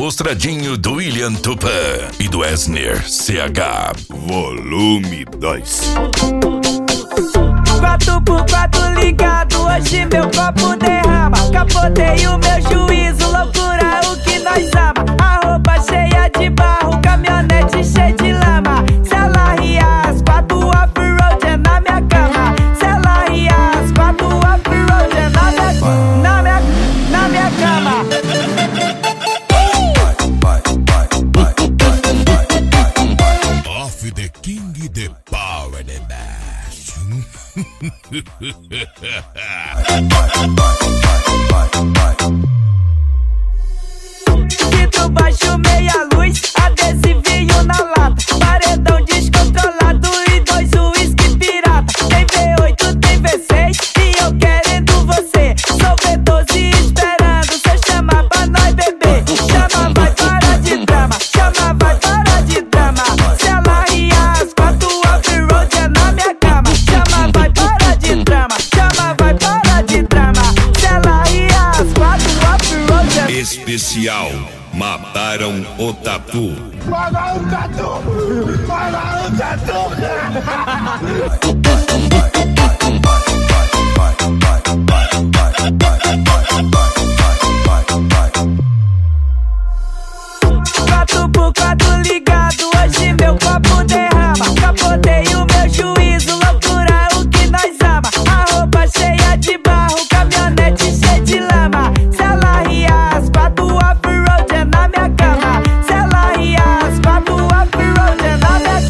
Mostradinho do William Tupã e do Esner CH. Volume 2. 4x4 ligado, hoje meu copo derrama. Capotei o meu juízo, loucura o que nós ama. A roupa cheia de barro, caminhonete cheia de lama. Se ela ria as 4 off-road é na minha cama. Se ela ria as 4 off-road é na minha cama. Off the king, the power, the bash. Vidro baixo, meia luz, adesivinho na lata. Paredão descontrolado e 2 uísque pirata. Tem V8, tem V6 e eu querendo você. Sou V12 esperando cê chamar pra nós beber. Chama, vai parar de drama. Chama, vai parar de drama. Se ela ria as 4 off-road é na minha cama. Chama, vai parar de drama. Chama, vai parar de drama. Se ela ria as 4 off-road é... Especial. Mataram o Tatu. Mataram o Tatu! Mataram o Tatu! 4x4 ligado, hoje meu copo derrama. Capotei o meu juízo, loucura o que nós ama. A roupa cheia de barro, caminhonete cheia de lama. Se ela ria as 4 off-road é na minha cama. Se ela ria as 4 off-road é na minha...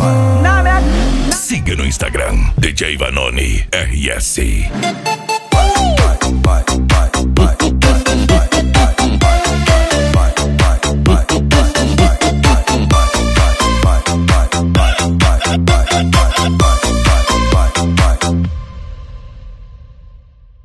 Siga no Instagram, DJ Vanoni RS. Vai.